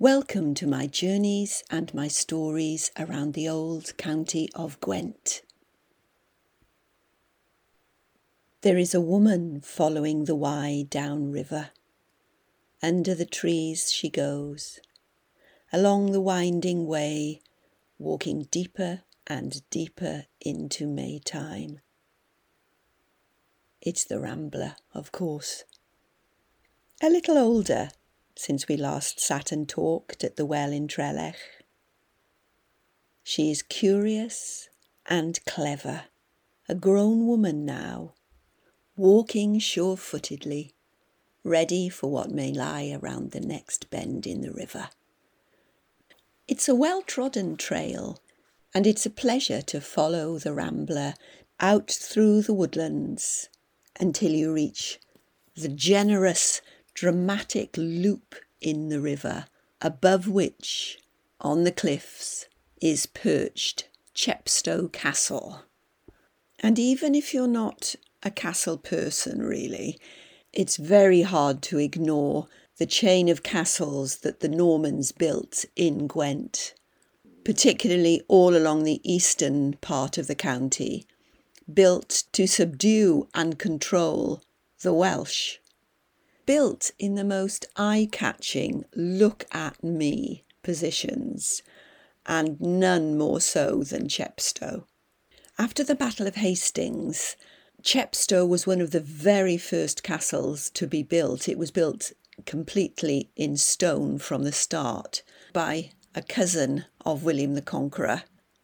Welcome to my journeys and my stories around the old county of Gwent. There is a woman following the Wye down river. Under the trees she goes, along the winding way, walking deeper and deeper into Maytime. It's the Rambler, of course. A little older since we last sat and talked at the well in Trelech. She is curious and clever, a grown woman now, walking sure-footedly, ready for what may lie around the next bend in the river. It's a well-trodden trail, and it's a pleasure to follow the Rambler out through the woodlands until you reach the generous, dramatic loop in the river, above which, on the cliffs, is perched Chepstow Castle. And even if you're not a castle person really, it's very hard to ignore the chain of castles that the Normans built in Gwent, particularly all along the eastern part of the county, built to subdue and control the Welsh. Built in the most eye-catching look-at-me positions, and none more so than Chepstow. After the Battle of Hastings, Chepstow was one of the very first castles to be built. It was built completely in stone from the start by a cousin of William the Conqueror.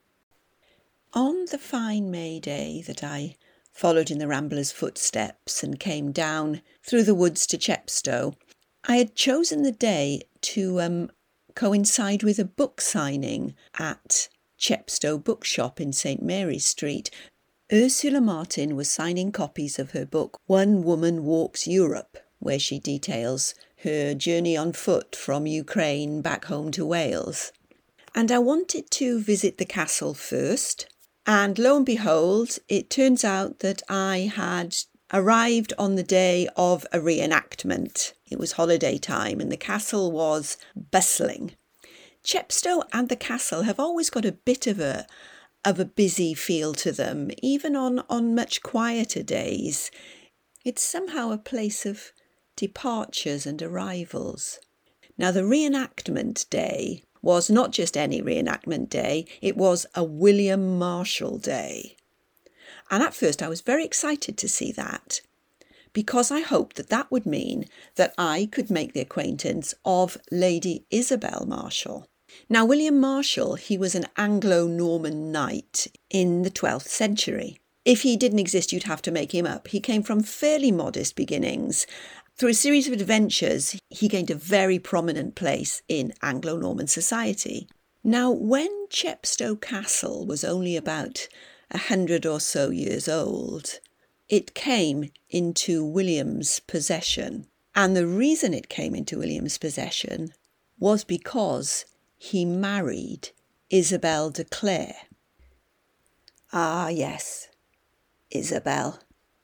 On the fine May day that I followed in the Rambler's footsteps and came down through the woods to Chepstow, I had chosen the day to coincide with a book signing at Chepstow Bookshop in St Mary's Street. Ursula Martin was signing copies of her book One Woman Walks Europe, where she details her journey on foot from Ukraine back home to Wales. And I wanted to visit the castle first. And lo and behold, it turns out that I had arrived on the day of a reenactment. It was holiday time and the castle was bustling. Chepstow and the castle have always got a bit of a busy feel to them, even on much quieter days. It's somehow a place of departures and arrivals. Now, the reenactment day was not just any reenactment day, it was a William Marshall day. And at first I was very excited to see that, because I hoped that that would mean that I could make the acquaintance of Lady Isabel Marshall. Now, William Marshall, he was an Anglo-Norman knight in the 12th century. If he didn't exist, you'd have to make him up. He came from fairly modest beginnings. Through a series of adventures, he gained a very prominent place in Anglo-Norman society. Now, when Chepstow Castle was only about 100 or so years old, it came into William's possession. And the reason it came into William's possession was because he married Isabel de Clare. Ah, yes, Isabel.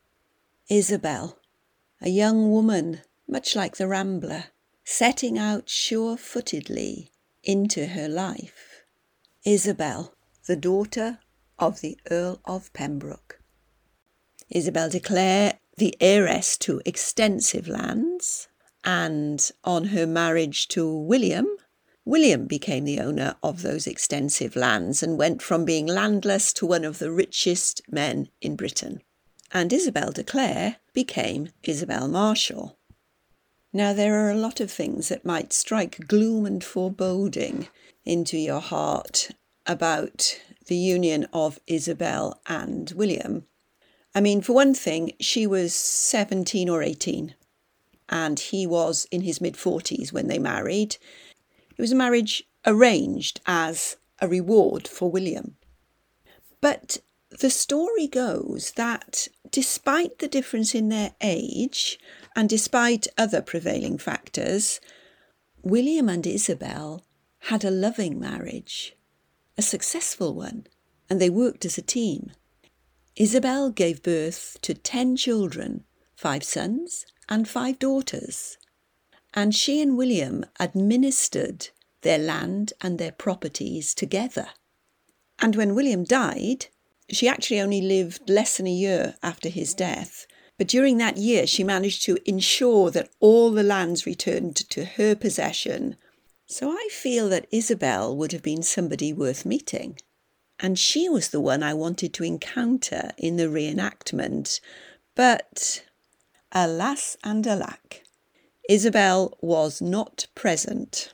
Isabel, a young woman, much like the Rambler, setting out sure-footedly into her life. Isabel, the daughter of the Earl of Pembroke. Isabel de Clare, the heiress to extensive lands, and on her marriage to William became the owner of those extensive lands and went from being landless to one of the richest men in Britain. And Isabel de Clare became Isabel Marshall. Now, there are a lot of things that might strike gloom and foreboding into your heart about the union of Isabel and William. I mean, for one thing, she was 17 or 18, and he was in his mid-40s when they married. It was a marriage arranged as a reward for William. But the story goes that despite the difference in their age and despite other prevailing factors, William and Isabel had a loving marriage, a successful one, and they worked as a team. Isabel gave birth to 10 children, 5 sons and 5 daughters. And she and William administered their land and their properties together. And when William died, she actually only lived less than a year after his death. But during that year, she managed to ensure that all the lands returned to her possession. So I feel that Isabel would have been somebody worth meeting. And she was the one I wanted to encounter in the reenactment. But alas and alack, Isabel was not present.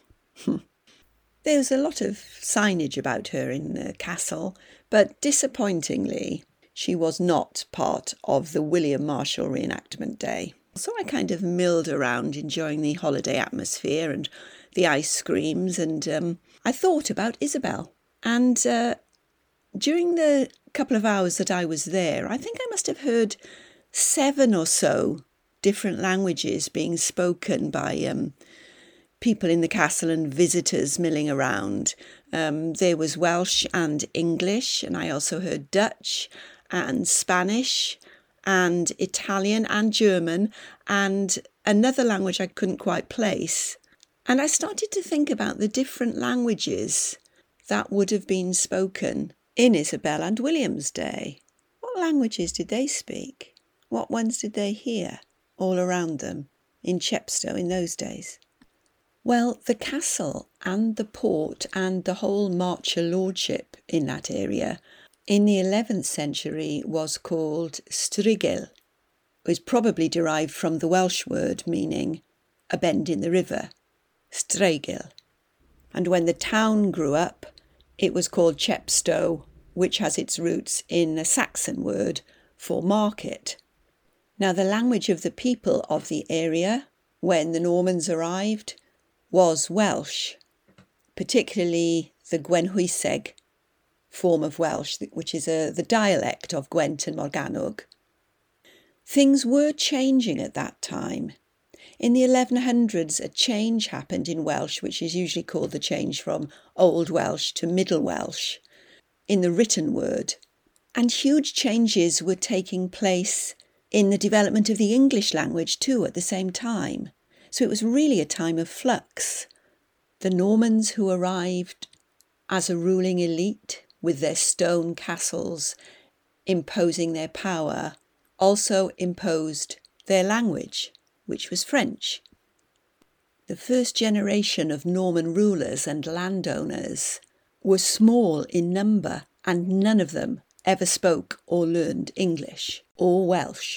There was a lot of signage about her in the castle, but disappointingly, she was not part of the William Marshall reenactment day. So I kind of milled around enjoying the holiday atmosphere and the ice creams, and I thought about Isabel. And during the couple of hours that I was there, I think I must have heard 7 or so different languages being spoken by people in the castle and visitors milling around. There was Welsh and English, and I also heard Dutch and Spanish and Italian and German and another language I couldn't quite place. And I started to think about the different languages that would have been spoken in Isabel and William's day. What languages did they speak? What ones did they hear all around them in Chepstow in those days? Well, the castle and the port and the whole Marcher lordship in that area in the 11th century was called Strigil. It was probably derived from the Welsh word meaning a bend in the river, Streigil. And when the town grew up, it was called Chepstow, which has its roots in a Saxon word for market. Now, the language of the people of the area when the Normans arrived was Welsh, particularly the Gwenhwyseg form of Welsh, which is the dialect of Gwent and Morgannwg. Things were changing at that time. In the 1100s, a change happened in Welsh, which is usually called the change from Old Welsh to Middle Welsh, in the written word. And huge changes were taking place in the development of the English language too at the same time. So it was really a time of flux. The Normans who arrived as a ruling elite with their stone castles imposing their power also imposed their language, which was French. The first generation of Norman rulers and landowners were small in number, and none of them ever spoke or learned English or Welsh.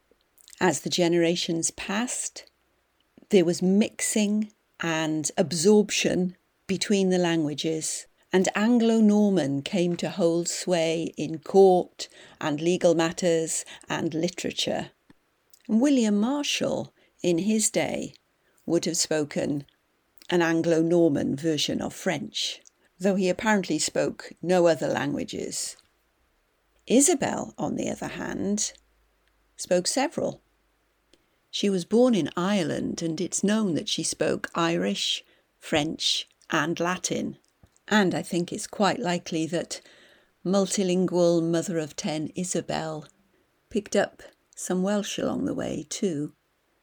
As the generations passed, there was mixing and absorption between the languages, and Anglo-Norman came to hold sway in court and legal matters and literature. William Marshall, in his day, would have spoken an Anglo-Norman version of French, though he apparently spoke no other languages. Isabel, on the other hand, spoke several. She was born in Ireland, and it's known that she spoke Irish, French, and Latin. And I think it's quite likely that multilingual mother of 10 Isabel picked up some Welsh along the way too.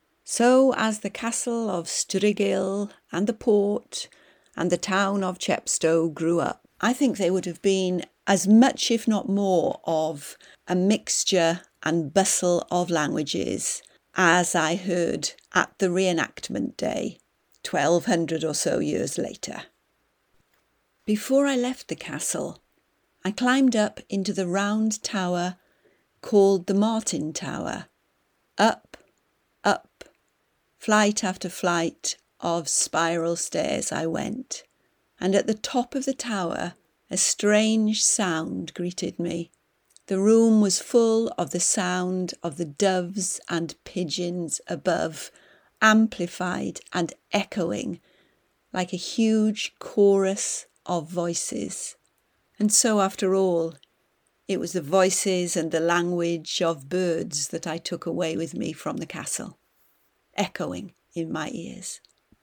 So as the castle of Strigil and the port and the town of Chepstow grew up, I think they would have been as much, if not more, of a mixture and bustle of languages as I heard at the reenactment day, 1200 or so years later. Before I left the castle, I climbed up into the round tower called the Martin Tower. Up, up, flight after flight of spiral stairs I went, and at the top of the tower a strange sound greeted me. The room was full of the sound of the doves and pigeons above, amplified and echoing like a huge chorus of voices. And so, after all, it was the voices and the language of birds that I took away with me from the castle, echoing in my ears.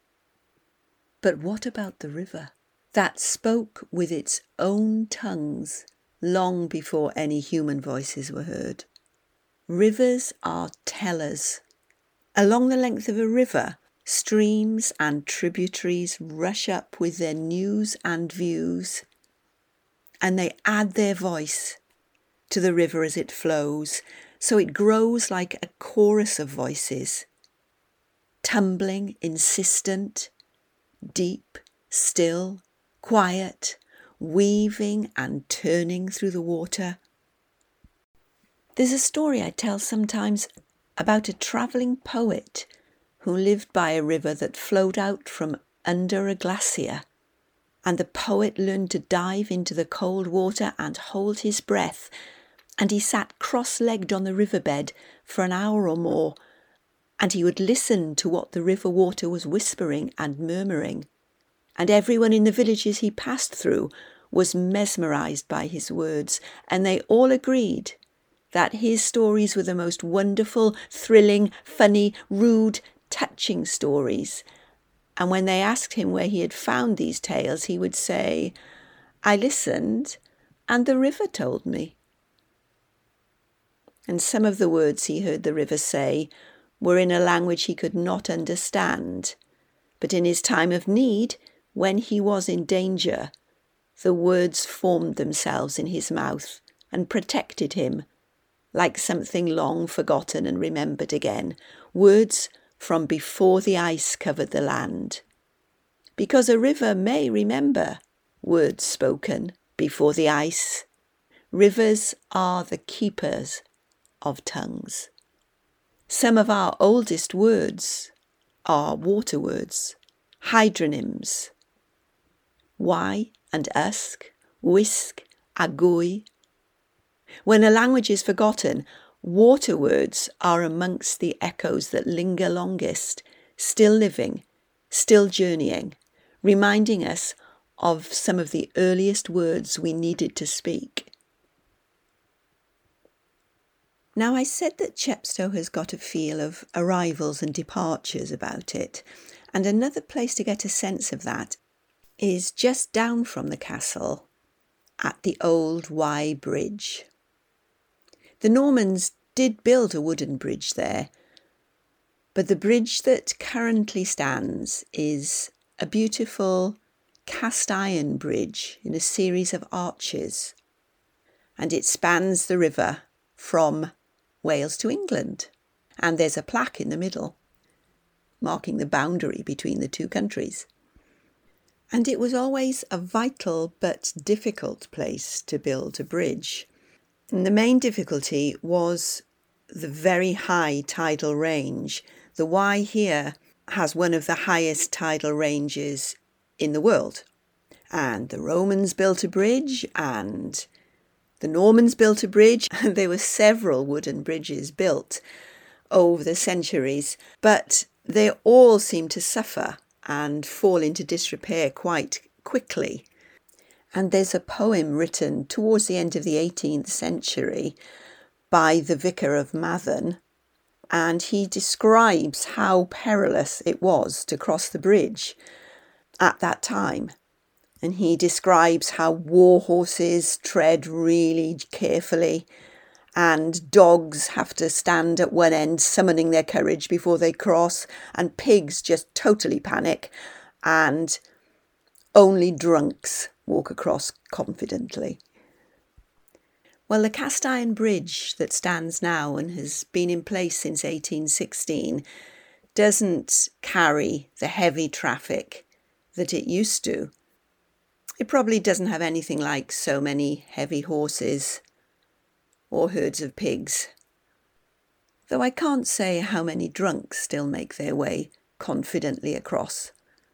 But what about the river that spoke with its own tongues long before any human voices were heard? Rivers are tellers. Along the length of a river, Streams and tributaries rush up with their news and views, and they add their voice to the river as it flows, so it grows like a chorus of voices, tumbling, insistent, deep, still, quiet, weaving and turning through the water. There's a story I tell sometimes about a travelling poet who lived by a river that flowed out from under a glacier, and the poet learned to dive into the cold water and hold his breath, and he sat cross-legged on the riverbed for an hour or more, and he would listen to what the river water was whispering and murmuring, and everyone in the villages he passed through was mesmerised by his words, and they all agreed that his stories were the most wonderful, thrilling, funny, rude, touching stories. And when they asked him where he had found these tales, he would say, "I listened, and the river told me." And some of the words he heard the river say were in a language he could not understand. But in his time of need, when he was in danger, the words formed themselves in his mouth and protected him, like something long forgotten and remembered again, words from before the ice covered the land. Because a river may remember words spoken before the ice. Rivers are the keepers of tongues. Some of our oldest words are water words, hydronyms. Why and usk, whisk, agui. When a language is forgotten, water words are amongst the echoes that linger longest, still living, still journeying, reminding us of some of the earliest words we needed to speak. Now, I said that Chepstow has got a feel of arrivals and departures about it, and another place to get a sense of that is just down from the castle at the old Wye Bridge. The Normans did build a wooden bridge there, but the bridge that currently stands is a beautiful cast iron bridge in a series of arches, and it spans the river from Wales to England, and there's a plaque in the middle marking the boundary between the two countries. And it was always a vital but difficult place to build a bridge. And the main difficulty was the very high tidal range. The Wye here has one of the highest tidal ranges in the world. And the Romans built a bridge, and the Normans built a bridge, and there were several wooden bridges built over the centuries, but they all seem to suffer and fall into disrepair quite quickly. And there's a poem written towards the end of the 18th century by the Vicar of Mathen, and he describes how perilous it was to cross the bridge at that time. And he describes how war horses tread really carefully, and dogs have to stand at one end summoning their courage before they cross, and pigs just totally panic, and only drunks walk across confidently. Well, the cast iron bridge that stands now and has been in place since 1816 doesn't carry the heavy traffic that it used to. It probably doesn't have anything like so many heavy horses or herds of pigs, though I can't say how many drunks still make their way confidently across.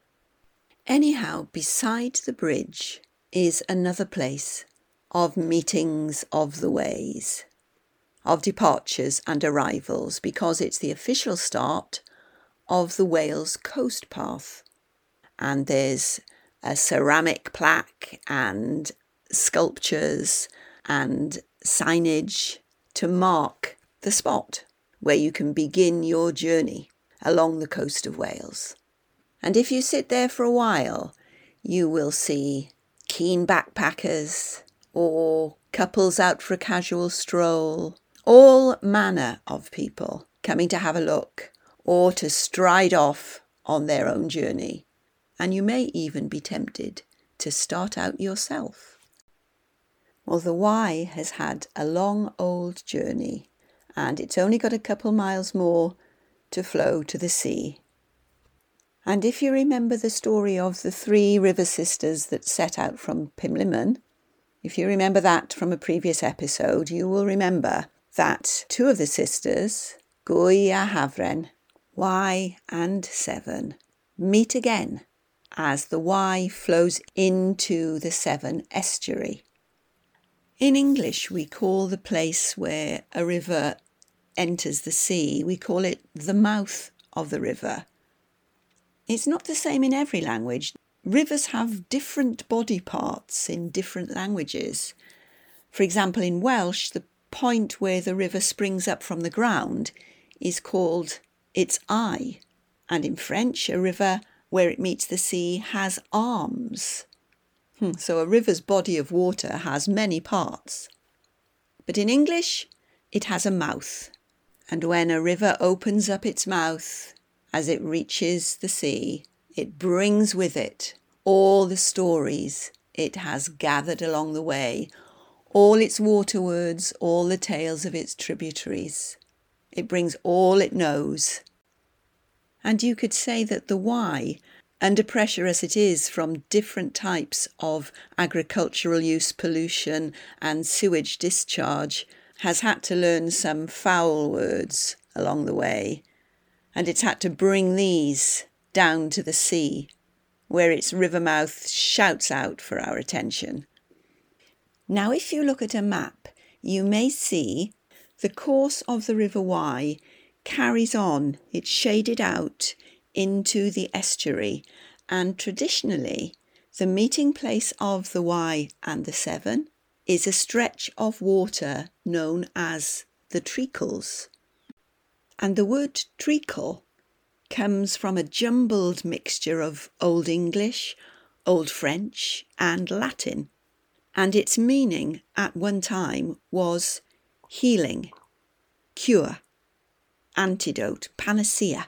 Anyhow, beside the bridge is another place of meetings of the ways, of departures and arrivals, because it's the official start of the Wales Coast Path. And there's a ceramic plaque and sculptures and signage to mark the spot where you can begin your journey along the coast of Wales. And if you sit there for a while, you will see keen backpackers or couples out for a casual stroll, all manner of people coming to have a look or to stride off on their own journey, and you may even be tempted to start out yourself. Well, the Wye has had a long old journey, and it's only got a couple miles more to flow to the sea. And if you remember the story of the 3 river sisters that set out from Pumlummon, if you remember that from a previous episode, you will remember that 2 of the sisters, Gwy a Hafren, Wye and Severn, meet again as the Wye flows into the Severn estuary. In English, we call the place where a river enters the sea, we call it the mouth of the river. It's not the same in every language. Rivers have different body parts in different languages. For example, in Welsh, the point where the river springs up from the ground is called its eye. And in French, a river where it meets the sea has arms. So a river's body of water has many parts. But in English, it has a mouth. And when a river opens up its mouth as it reaches the sea, it brings with it all the stories it has gathered along the way, all its waterwords, all the tales of its tributaries. It brings all it knows. And you could say that the Wye, under pressure as it is from different types of agricultural use, pollution and sewage discharge, has had to learn some foul words along the way. And it's had to bring these down to the sea, where its river mouth shouts out for our attention. Now, if you look at a map, you may see the course of the River Wye carries on. It's shaded out into the estuary, and traditionally, the meeting place of the Wye and the Severn is a stretch of water known as the Treacles. And the word treacle comes from a jumbled mixture of Old English, Old French and Latin. And its meaning at one time was healing, cure, antidote, panacea.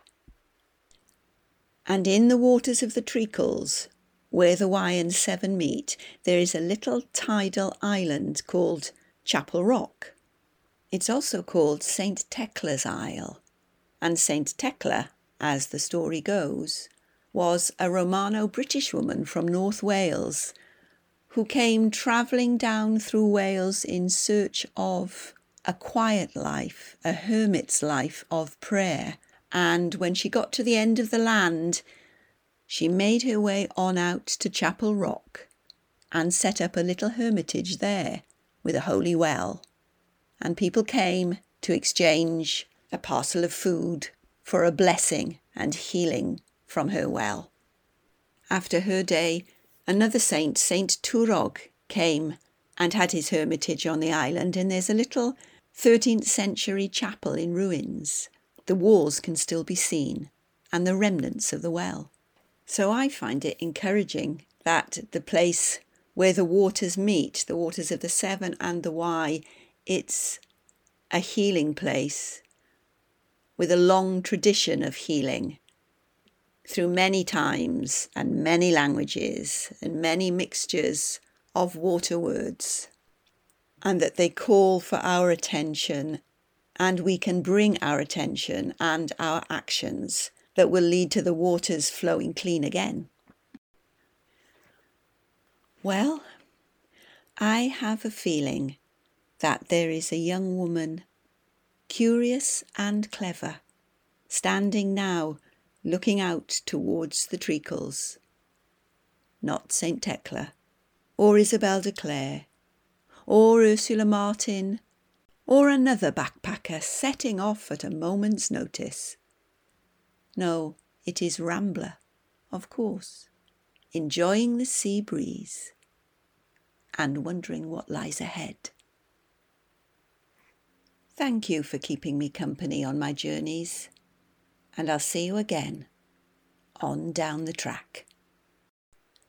And in the waters of the Treacles, where the Wye and Severn meet, there is a little tidal island called Chapel Rock. It's also called St. Tecla's Isle. And St. Tecla, as the story goes, was a Romano-British woman from North Wales who came travelling down through Wales in search of a quiet life, a hermit's life of prayer. And when she got to the end of the land, she made her way on out to Chapel Rock and set up a little hermitage there with a holy well. And people came to exchange a parcel of food for a blessing and healing from her well. After her day, another saint, Saint Twrog, came and had his hermitage on the island, and there's a little 13th century chapel in ruins. The walls can still be seen, and the remnants of the well. So I find it encouraging that the place where the waters meet, the waters of the Severn and the Wye, it's a healing place with a long tradition of healing through many times and many languages and many mixtures of water words, and that they call for our attention, and we can bring our attention and our actions that will lead to the waters flowing clean again. Well, I have a feeling that there is a young woman, curious and clever, standing now looking out towards the Treacles. Not St. Tecla, or Isabel de Clare, or Ursula Martin, or another backpacker setting off at a moment's notice. No, it is Rambler, of course, enjoying the sea breeze and wondering what lies ahead. Thank you for keeping me company on my journeys, and I'll see you again on Down the Track.